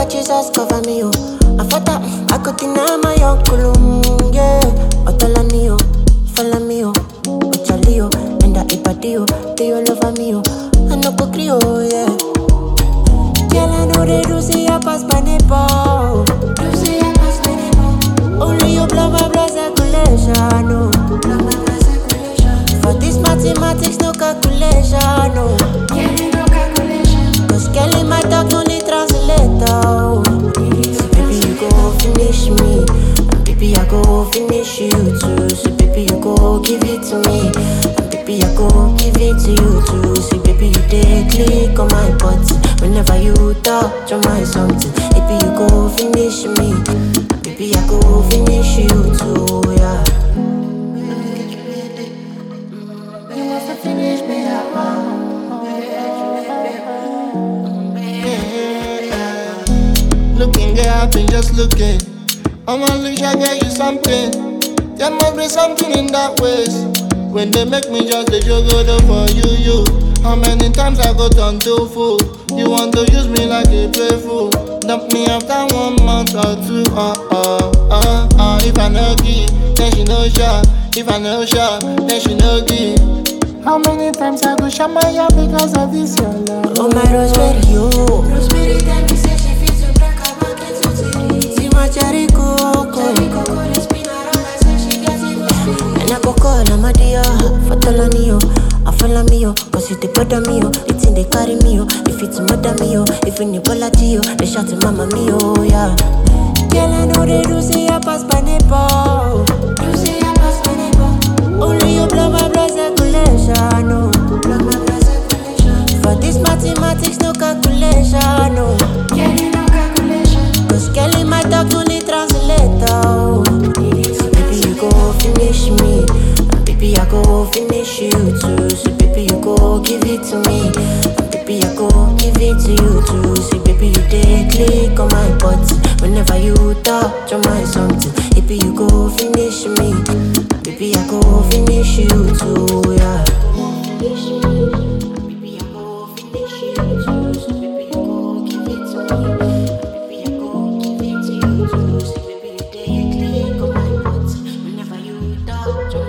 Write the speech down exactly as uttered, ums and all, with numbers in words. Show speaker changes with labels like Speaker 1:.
Speaker 1: Jesus cover me, oh. I thought that mm, I could deny my uncle, mm, yeah. Otolani, oh, follow me, oh. Ochali, oh, and that ipadi, oh. They all over me, oh. I no go gree, oh, yeah. Girl, I know they do see I pass my neighbor. Do see I pass my neighbor. Only you blow my blood circulation, no. Blow my blood circulation. For this mathematics, no calculation, no. Yeah, no calculation. Cause girl in my talk, no need translator. So baby, you go finish me. And baby, I go finish you too. So baby, you go give it to me. And baby, I go give it to you too. See, baby, you take click on my button. Whenever you touch on my something, baby, you go finish me. Baby, I go finish you too, yeah. You must have finished me, yeah.
Speaker 2: Looking good, I've been just looking. On my leash, I get you something. There must be something in that waist. When they make me just a joke for you, you. How many times I got on to fool? You want to use me like a playful. Dump me after one month or two. Uh uh uh uh. If I no give, then she no shot. If I no shot, then she no give. How many times I go shut my up because of this your love?
Speaker 1: Oh my Rosemary, oh. Rosemary tell me say she feels so black, I want it to see. See my cherry coco. Cherry coco, they spin around like say she gets it for speed. And I go call her my dear, for Tolani, oh. I follow me, oh, cause it they bother me, oh. It's in they carry me, oh. If it's mother me, oh. If in the quality, oh. They shout to mama me, oh, yeah. Girl, I know they do say I pass my neighbor. Do say I pass my neighbor. Only you blow my blood circulation, no. Blow my blood circulation. For this mathematics, no calculation, no. Yeah, no calculation. Cause girl in my talk, no need translator, oh. So baby, you go finish me. Baby, I go finish you too. So baby, you go give it to me. And baby, I go give it to you too. See, baby, you take click on my button. Whenever you touch on my something, baby, you go finish me. Baby, I go finish you too, yeah. Finish me. Baby, I go finish you too. So baby, you go give it to me. Baby, I go give it to you too. See, baby, you take click on my button. Whenever you touch on